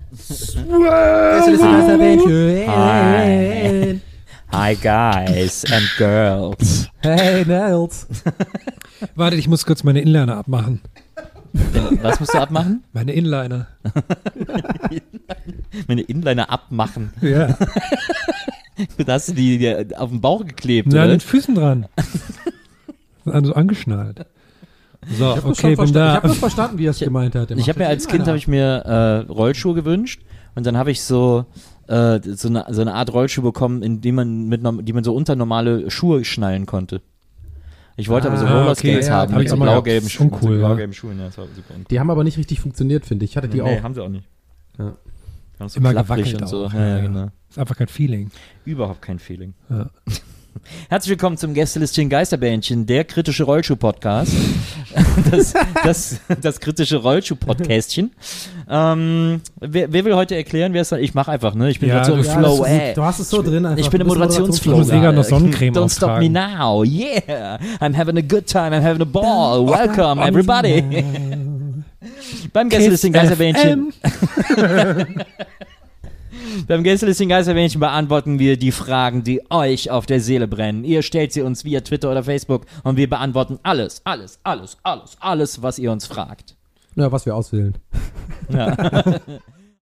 Hi. Hi guys and girls. Hey Nels. Warte, ich muss kurz meine Inliner abmachen. Was musst du abmachen? Meine Inliner. Meine Inliner abmachen. Ja. Da hast du die dir auf den Bauch geklebt, Na, an oder? den Füßen dran. Also angeschnallt. So, okay, Ich bin da. habe das verstanden, wie er es gemeint hat. Ich habe mir als Kind Rollschuhe gewünscht und dann habe ich so eine Art Rollschuh bekommen, in die man so unter normale Schuhe schnallen konnte. Ich wollte aber so Rollerskates okay, haben hab mit ich so auch mal blau-gelben gehabt. Schuhen. Uncool, so ja. blau-gelben Schuhen, ja, das war super uncool. Die haben aber nicht richtig funktioniert, finde ich. Ich hatte die Nee, auch. haben sie auch nicht. Ja. Waren so Immer klapprig gewackelt und so. auch. Ja, genau. Ist einfach kein Feeling. Überhaupt kein Feeling. Ja. Herzlich willkommen zum Gästelistchen Geisterbähnchen, der kritische Rollschuh-Podcast. Das kritische Rollschuh-Podcastchen. Wer will heute erklären, wer es ist? Ich mache einfach, ne? Ich bin Ja, gerade so im ja, Flow, Du hast es so drin einfach. Ich bin im Du bist Moderationsflow. Ich muss eher noch Sonnencreme Don't stop me auftragen. now. Yeah. I'm having a good time. I'm having a ball. Welcome, everybody. Beim Gästelistchen Geisterbähnchen. Beim Gästelistchen Geisterbähnchen beantworten wir die Fragen, die euch auf der Seele brennen. Ihr stellt sie uns via Twitter oder Facebook und wir beantworten alles, was ihr uns fragt. Ja, was wir auswählen. Ja.